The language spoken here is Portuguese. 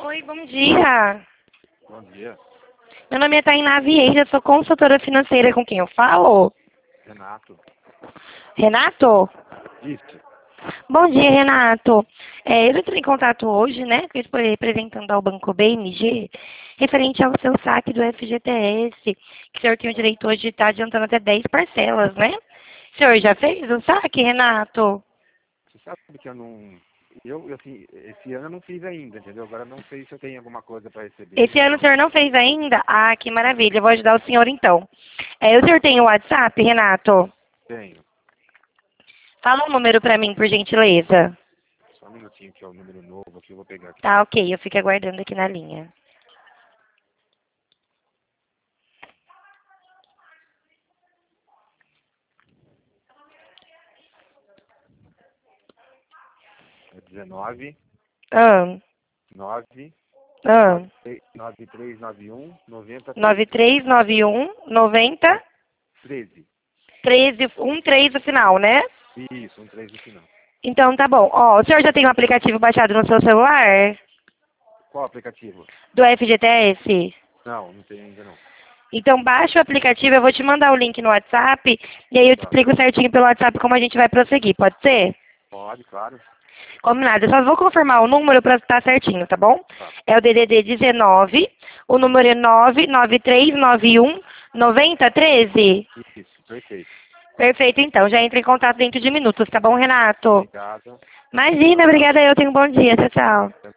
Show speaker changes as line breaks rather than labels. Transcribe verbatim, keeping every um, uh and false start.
Oi, bom dia.
Bom dia,
Meu nome é Tainá Vieira, sou consultora financeira com quem eu falo?
Renato.
Renato?
Isso.
Bom dia, Renato. É, eu entrei em contato hoje, né, que eu estou representando ao Banco B M G, referente ao seu saque do F G T S, que o senhor tem o direito hoje de estar adiantando até dez parcelas, né? O senhor já fez o saque, Renato?
Você sabe que eu não. Eu, assim, esse ano eu não fiz ainda, entendeu? Agora eu não sei se eu tenho alguma coisa para receber,
Esse ano o
entendeu?
senhor não fez ainda? Ah, que maravilha, eu vou ajudar o senhor então. É, o senhor tem o WhatsApp, Renato?
Tenho.
Fala um número para mim, por gentileza.
Só um minutinho que é o número novo aqui, eu vou pegar aqui.
Tá, ok, eu fico aguardando aqui na linha.
É dezenove,
Ah,
nove,
ah,
nove, nove três nove um, noventa,
nove
treze.
três nove um noventa
treze.
treze um três no final, né?
Isso, um três no final.
Então tá bom. Ó, o senhor já tem um aplicativo baixado no seu celular?
Qual aplicativo?
Do F G T S?
Não, não tem ainda não.
Então baixa o aplicativo, eu vou te mandar o link no WhatsApp e aí eu te
Tá.
explico certinho pelo WhatsApp como a gente vai prosseguir, pode ser?
Pode, claro.
Combinado, eu só vou confirmar o número para estar certinho, tá bom?
Tá.
É o D D D dezenove, o número é nove nove três nove um noventa treze.
Isso, perfeito.
Perfeito, então. Já entra em contato dentro de minutos, tá bom, Renato?
Obrigado.
Imagina, obrigada. Eu tenho um bom dia. Tchau, tchau.